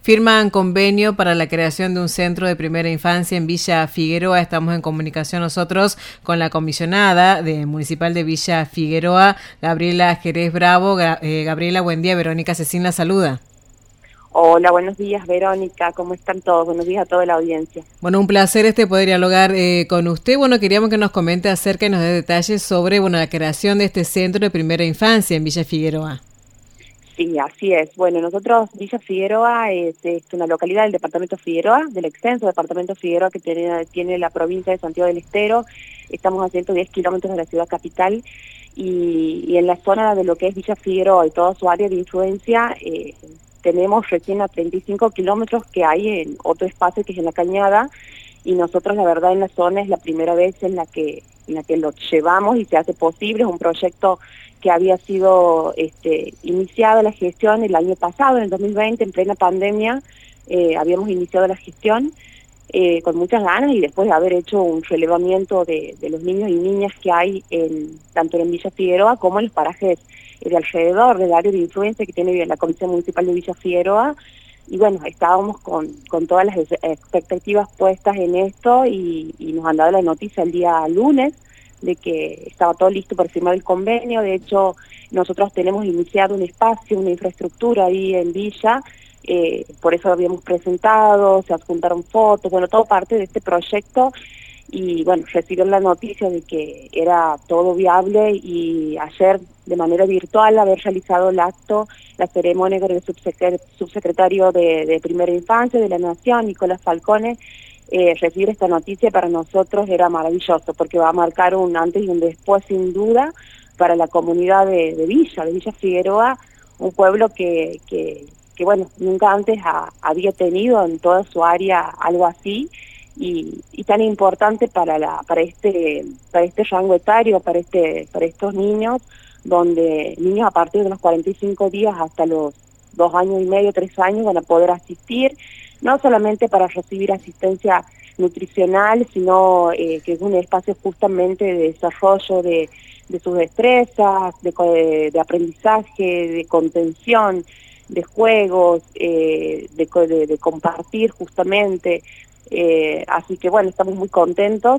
firman convenio para la creación de un centro de primera infancia en Villa Figueroa. Estamos en comunicación nosotros con la comisionada municipal de Villa Figueroa, Gabriela Jerez Bravo. Gabriela, buen día. Verónica Cecín la saluda. Hola, buenos días, Verónica. ¿Cómo están todos? Buenos días a toda la audiencia. Bueno, un placer poder dialogar con usted. Bueno, queríamos que nos comente acerca y nos dé detalles sobre la creación de este centro de primera infancia en Villa Figueroa. Sí, así es. Bueno, nosotros, Villa Figueroa es una localidad del departamento Figueroa, del extenso departamento Figueroa que tiene la provincia de Santiago del Estero. Estamos a 110 kilómetros de la ciudad capital y en la zona de lo que es Villa Figueroa y toda su área de influencia, tenemos recién a 35 kilómetros que hay en otro espacio que es en la Cañada, y nosotros la verdad en la zona es la primera vez en la que lo llevamos y se hace posible. Es un proyecto que había sido iniciado la gestión el año pasado, en el 2020, en plena pandemia. Habíamos iniciado la gestión con muchas ganas, y después de haber hecho un relevamiento de los niños y niñas que hay tanto en Villa Figueroa como en los parajes de alrededor del área de influencia que tiene la Comisión Municipal de Villa Figueroa. Y bueno, estábamos con todas las expectativas puestas en esto, y nos han dado la noticia el día lunes de que estaba todo listo para firmar el convenio. De hecho, nosotros tenemos iniciado un espacio, una infraestructura ahí en Villa, por eso lo habíamos presentado, se adjuntaron fotos, bueno, todo parte de este proyecto. Y bueno, recibieron la noticia de que era todo viable, y ayer de manera virtual haber realizado el acto, la ceremonia con el subsecretario de Primera Infancia de la Nación, Nicolás Falcone. Recibir esta noticia para nosotros era maravilloso, porque va a marcar un antes y un después sin duda para la comunidad de Villa Figueroa, un pueblo que bueno, nunca antes había tenido en toda su área algo así. Y tan importante para este rango etario, para estos niños, donde niños a partir de los 45 días hasta los 2 años y medio, 3 años van a poder asistir, no solamente para recibir asistencia nutricional, sino que es un espacio justamente de desarrollo de sus destrezas, de aprendizaje, de contención, de juegos, de compartir justamente. Así que bueno, estamos muy contentos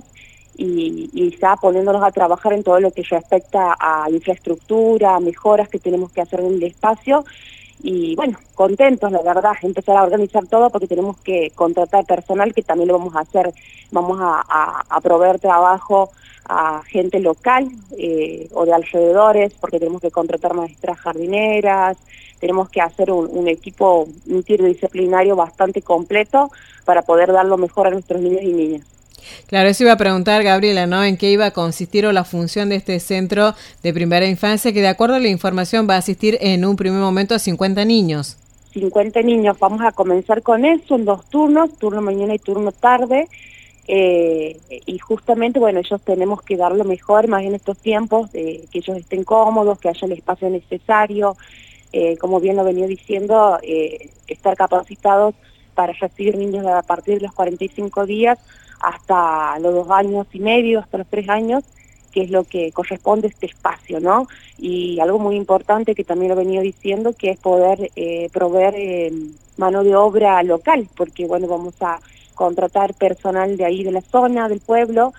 y ya poniéndonos a trabajar en todo lo que respecta a infraestructura, a mejoras que tenemos que hacer en el espacio. Y bueno, contentos, la verdad, empezar a organizar todo, porque tenemos que contratar personal, que también lo vamos a hacer. Vamos a proveer trabajo a gente local o de alrededores, porque tenemos que contratar maestras jardineras. Tenemos que hacer un equipo interdisciplinario bastante completo para poder dar lo mejor a nuestros niños y niñas. Claro, eso iba a preguntar, Gabriela, ¿no? ¿En qué iba a consistir la función de este centro de primera infancia, que de acuerdo a la información va a asistir en un primer momento a 50 niños? 50 niños, vamos a comenzar con eso en 2 turnos, turno mañana y turno tarde. Y justamente, bueno, ellos tenemos que dar lo mejor, más en estos tiempos, que ellos estén cómodos, que haya el espacio necesario. Como bien lo venía diciendo, estar capacitados para recibir niños a partir de los 45 días hasta los 2 años y medio, hasta los 3 años, que es lo que corresponde a este espacio, ¿no? Y algo muy importante que también lo venía diciendo, que es poder proveer mano de obra local, porque bueno, vamos a contratar personal de ahí de la zona, del pueblo,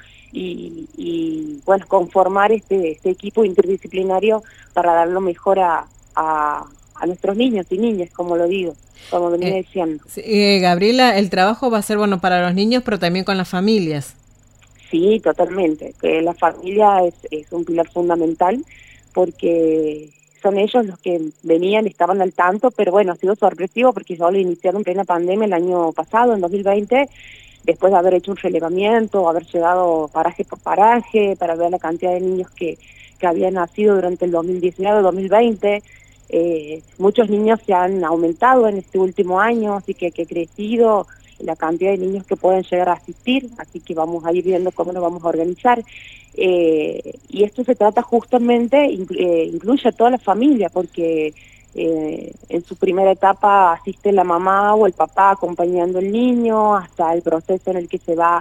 y bueno, conformar este equipo interdisciplinario para dar lo mejor a nuestros niños y niñas, como lo digo, como venía diciendo. Gabriela, el trabajo va a ser bueno para los niños, pero también con las familias. Sí, totalmente, que la familia es un pilar fundamental, porque son ellos los que venían, estaban al tanto, pero bueno, ha sido sorpresivo porque ya lo iniciaron en plena pandemia el año pasado, en 2020, después de haber hecho un relevamiento, haber llegado paraje por paraje para ver la cantidad de niños que habían nacido durante el 2019-2020. Muchos niños se han aumentado en este último año, así que ha crecido la cantidad de niños que pueden llegar a asistir, así que vamos a ir viendo cómo nos vamos a organizar. Y esto se trata justamente, incluye a toda la familia, porque en su primera etapa asiste la mamá o el papá acompañando al niño hasta el proceso en el que se va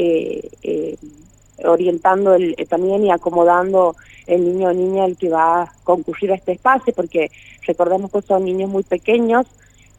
orientando también y acomodando el niño o niña el que va a concurrir a este espacio, porque recordemos que son niños muy pequeños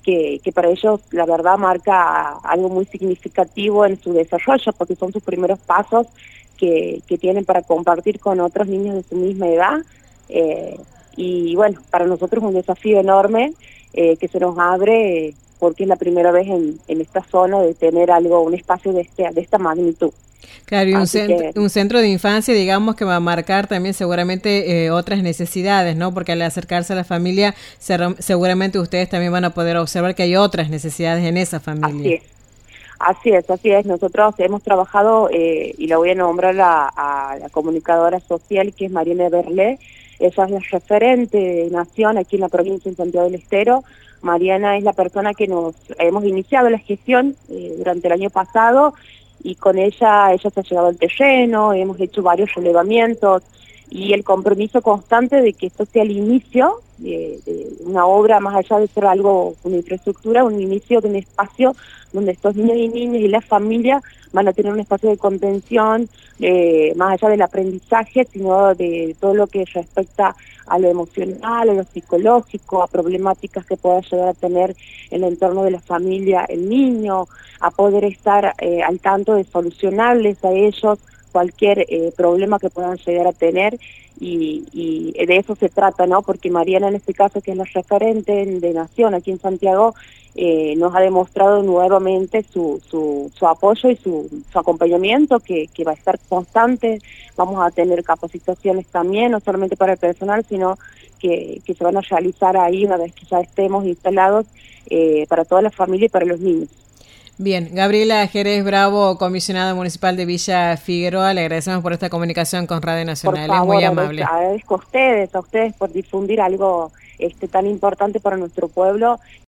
que para ellos la verdad marca algo muy significativo en su desarrollo, porque son sus primeros pasos que tienen para compartir con otros niños de su misma edad. Y bueno, para nosotros es un desafío enorme que se nos abre, porque es la primera vez en esta zona de tener un espacio de esta magnitud. Claro, y un centro de infancia, digamos, que va a marcar también seguramente otras necesidades, ¿no? Porque al acercarse a la familia, seguramente ustedes también van a poder observar que hay otras necesidades en esa familia. Así es. Nosotros hemos trabajado, y la voy a nombrar a la comunicadora social, que es Mariana Berlé. Ella es la referente de Nación aquí en la provincia de Santiago del Estero. Mariana es la persona que hemos iniciado la gestión durante el año pasado, y con ella se ha llegado al terreno, hemos hecho varios relevamientos, y el compromiso constante de que esto sea el inicio de una obra, más allá de ser una infraestructura, un inicio de un espacio donde estos niños y niñas y las familias van a tener un espacio de contención, más allá del aprendizaje, sino de todo lo que respecta a lo emocional, a lo psicológico, a problemáticas que pueda llegar a tener en el entorno de la familia el niño, a poder estar al tanto de solucionarles a ellos cualquier problema que puedan llegar a tener, y de eso se trata, ¿no? Porque Mariana, en este caso, que es la referente de Nación aquí en Santiago, nos ha demostrado nuevamente su apoyo y su acompañamiento, que va a estar constante. Vamos a tener capacitaciones también, no solamente para el personal, sino que se van a realizar ahí una vez que ya estemos instalados, para toda la familia y para los niños. Bien, Gabriela Jerez Bravo, comisionada municipal de Villa Figueroa, le agradecemos por esta comunicación con Radio Nacional. Por favor, es muy amable. Agradezco a ustedes por difundir algo tan importante para nuestro pueblo.